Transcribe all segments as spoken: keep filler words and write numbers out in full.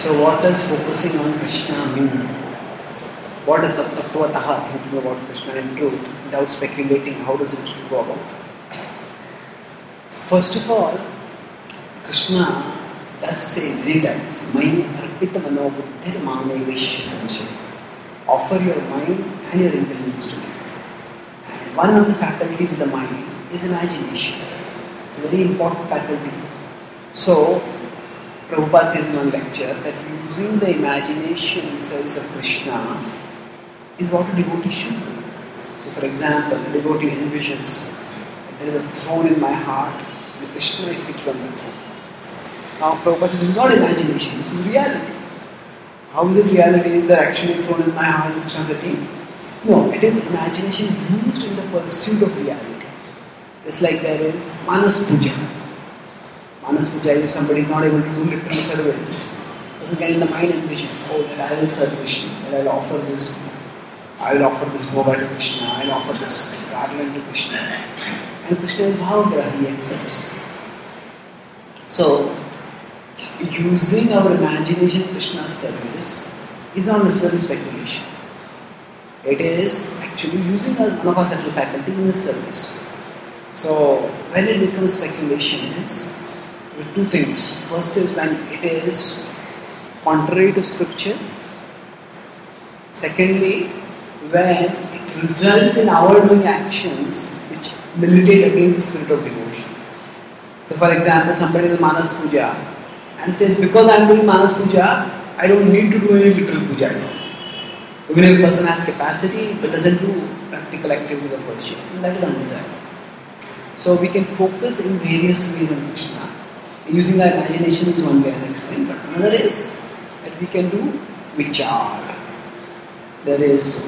So what does focusing on Krishna mean? What is the tattvataha, thinking about Krishna in truth without speculating? How does it go about? So first of all, Krishna does say many times, Mayi arpita mano buddhir mame vishya sanjay. Offer your mind and your intelligence to me. And one of the faculties of the mind is imagination. It's a very important faculty. So, Prabhupada says in one lecture that using the imagination in service of Krishna is what a devotee should do. So, for example, a devotee envisions that there is a throne in my heart and Krishna is seated on the throne. Now, Prabhupada says this is not imagination, this is reality. How is it reality? Is there actually a throne in my heart and Krishna sitting? No, it is imagination used in the pursuit of reality. Just like there is Manas Puja. Manas Puja is if somebody is not able to do literal service. Person can in the mind envision, oh, that I will serve Krishna, that I will offer this, I will offer this bhoga to Krishna, I will offer this garland to Krishna. And Krishna is Bhavagraha, he accepts. So, using our imagination Krishna's service is not necessarily speculation. It is actually using one of our subtle faculties in His service. So, when it becomes speculation, is with two things. First is when it is contrary to scripture. Secondly, when it results in our doing actions which militate against the spirit of devotion. So, for example, somebody does Manas Puja and says, because I am doing Manas Puja, I don't need to do any literal puja at all. Even if a person has capacity but doesn't do practical activity of worship, that is undesirable. So we can focus in various ways on Krishna. Using our imagination is one way, as I explained, but another is that we can do vichar. There is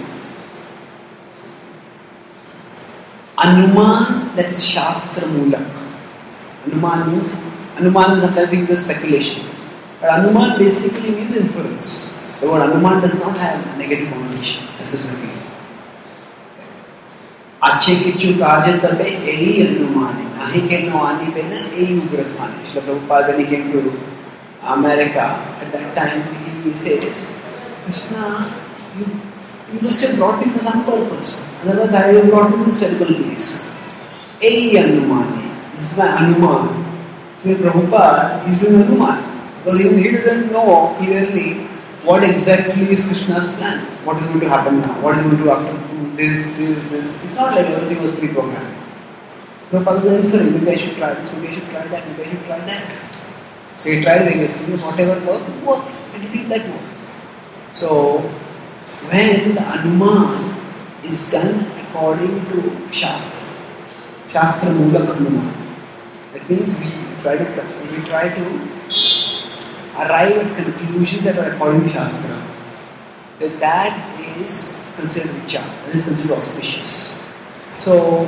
Anuman, that is Shastra Mulak. Anuman means, Anuman sometimes we use speculation. But Anuman basically means inference. The word Anuman does not have a negative connotation necessarily. Ache kichu karya tabe ei Anumani. Nahi kenno ani penna ei ugrasthani. Srila Prabhupada, when he came to America, at that time he says, Krishna, you, you must have brought me for some purpose. Otherwise, why have you brought me to this terrible place? Ei Anumani. This is my Anuman. So Prabhupada is doing Anuman. Because even he doesn't know clearly what exactly is Krishna's plan. What is going to happen now? What is going to do after this, this, this. It's not like everything was pre-programmed. Prabhupada was inferring, maybe I should try this, maybe I should try that, maybe I should try that. So he tried various things, whatever worked, worked, and he did that work. So when the Anuman is done according to Shastra, Shastra Mulak Anuman, that means we try to we try to arrive at conclusions that are according to Shastra, that that is considered vichar, that is considered auspicious. So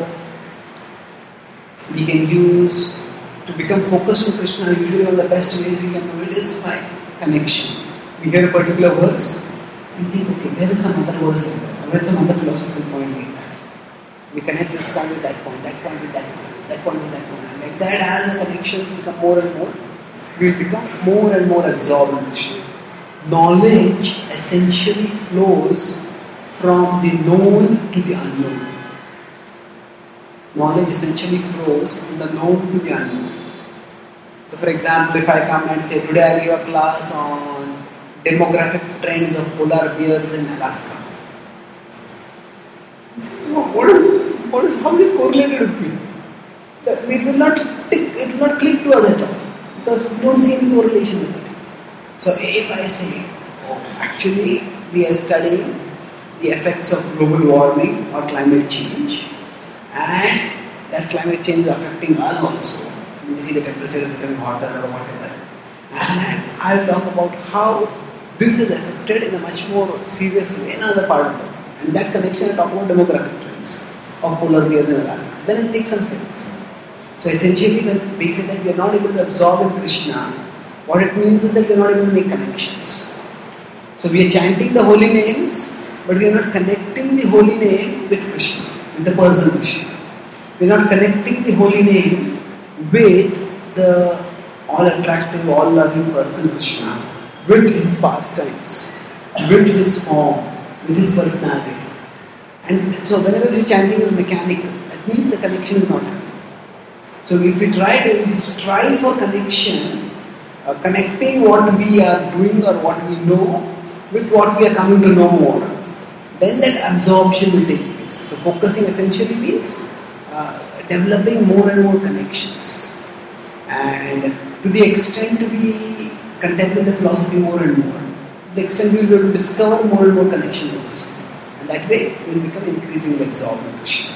we can use, to become focused on Krishna, usually one of the best ways we can do it is by connection. We hear a particular verse, we think, okay, there is some other verse like that, or there is some other philosophical point like that. We connect this point with that point, that point with that point, that point with that point. And like that, as the connections become more and more, we will become more and more absorbed in Krishna. Knowledge essentially flows from the known to the unknown. Knowledge essentially flows from the known to the unknown. So for example, if I come and say, today I give a class on demographic trends of polar bears in Alaska. What is, what is, how is it correlated with me? It will not tick, it will not click to us at all. Because we don't see any correlation with it. So if I say, oh, actually we are studying the effects of global warming or climate change, and that climate change is affecting us also. We see the temperature is becoming hotter or whatever. And I will talk about how this is affected in a much more serious way in another part of the world. And that connection I talk about demographic trends of polar bears in Alaska. Then it makes some sense. So essentially when we say that we are not able to absorb in Krishna, what it means is that we are not able to make connections. So we are chanting the holy names, but we are not connecting the holy name with Krishna, with the person Krishna. We are not connecting the holy name with the all-attractive, all-loving person Krishna. with his pastimes, with his form, with his personality. And so whenever the chanting is mechanical, that means the connection is not happening. So if we try to if we strive for connection, uh, connecting what we are doing or what we know with what we are coming to know more, then that absorption will take place. So focusing essentially means uh, developing more and more connections. And to the extent we contemplate the philosophy more and more, the extent we will be able to discover more and more connections also. And that way we will become increasingly absorbed in Krishna.